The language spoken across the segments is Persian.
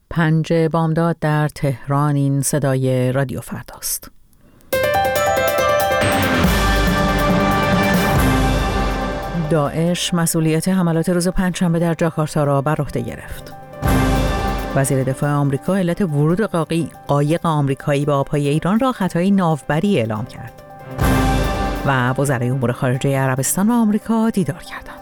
5 بامداد در تهران. این صدای رادیو فرداست. داعش مسئولیت حملات روز پنجشنبه در جاکارتا را بر عهده گرفت. وزیر دفاع آمریکا علت ورود قایق آمریکایی به آبهای ایران را خطای ناوبری اعلام کرد. و وزرای امور خارجه عربستان و آمریکا دیدار کردند.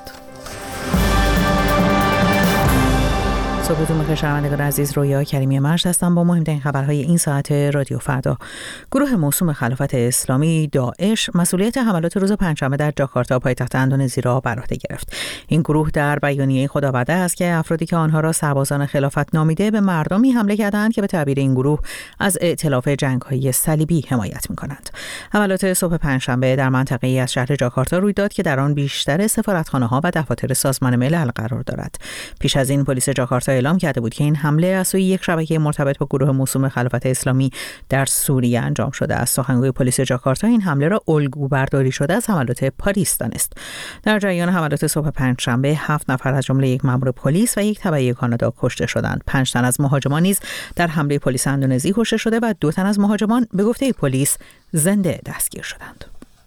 صبحتون بخیر شنوندگان عزیز، رویا کریمی مجد هستم با مهمترین خبرهای این ساعت رادیو فردا. گروه موسوم خلافت اسلامی داعش مسئولیت حملات روز پنجشنبه در جاکارتا پایتخت اندونزی را بر عهده گرفت. این گروه در بیانیه خود آورده است که افرادی که آنها را سربازان خلافت نامیده به مردمی حمله کردند که به تعبیر این گروه از ائتلاف جنگ‌های صلیبی حمایت می‌کنند. حملات صبح پنجشنبه در منطقه‌ای از شهر جاکارتا روی داد که در آن بیشتر سفارتخانه‌ها و دفاتر سازمان ملل قرار دارد. پیش از این پلیس جاکارتا اعلام کرده بود که این حمله از سوی یک شبکه مرتبط با گروه موسوم خلافت اسلامی در سوریه انجام شده است. سخنگوی پلیس جاکارتا این حمله را الگو برداری شده از حملات پاریس دانست. در جریان حملات صبح پنجشنبه 7 نفر از جمله یک مأمور پلیس و یک تبعی کانادا کشته شدند. 5 تن از مهاجمان نیز در حمله پلیس اندونزی کشته شده و 2 تن از مهاجمان به گفته پلیس زنده دستگیر شدند.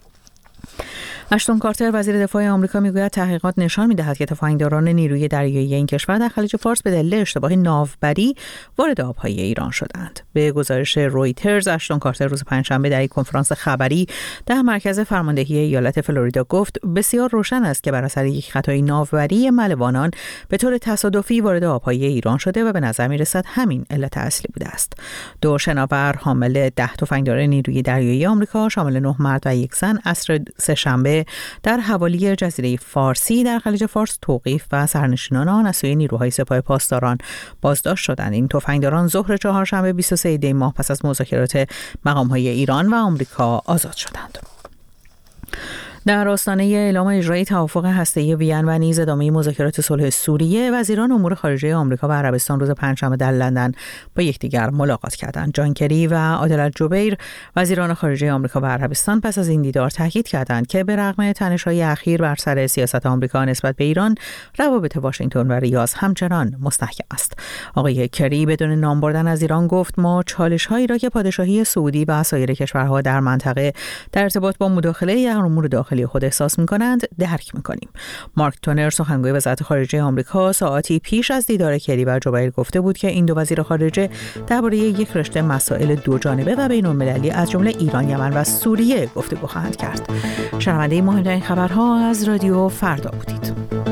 اشتون کارتر وزیر دفاع آمریکا میگوید تحقیقات نشان می‌دهد که تفنگداران نیروی دریایی این کشور در خلیج فارس به دلیل اشتباه ناوبری وارد آبهای ایران شدند. به گزارش رویترز، اشتون کارتر روز پنجشنبه در یک کنفرانس خبری در مرکز فرماندهی ایالت فلوریدا گفت بسیار روشن است که بر اثر یک خطای ناوبری ملوانان به طور تصادفی وارد آبهای ایران شده و به نظر می‌رسد همین علت اصلی بوده است. 2 شناور حامل 10 تفنگدار نیروی دریایی آمریکا شامل 9 مرد و 1 زن عصر سه‌شنبه در حوالی جزیره فارسی در خلیج فارس توقیف و سرنشینان آن از سوی نیروهای سپاه پاسداران بازداشت شدند. این تفنگداران ظهر چهارشنبه 23 دی ماه پس از مذاکرات مقام‌های ایران و آمریکا آزاد شدند. در آستانه اعلام اجرای توافق هسته‌ای وین و نیز ادامه مذاکرات صلح سوریه، وزیران امور خارجه آمریکا و عربستان روز پنجشنبه در لندن با یکدیگر ملاقات کردند. جان کری و عادل الجبیر وزیران خارجه آمریکا و عربستان پس از این دیدار تاکید کردند که به رغم تنش‌های اخیر بر سر سیاست آمریکا نسبت به ایران، روابط واشنگتن و ریاض همچنان مستحکم است. آقای کری بدون نام بردن از ایران گفت ما چالش‌هایی را که پادشاهی سعودی و سایر کشورها در منطقه در ارتباط با مداخله در امور داخلی خود احساس می‌کنند درک می‌کنیم. مارک تونر سخنگوی وزارت خارجه آمریکا ساعاتی پیش از دیدار کری و جوبیر گفته بود که این دو وزیر خارجه درباره یک رشته مسائل دوجانبه و بین‌المللی از جمله ایران، یمن و سوریه گفتگو خواهند کرد. شنونده مهمترین خبرها از رادیو فردا بودید.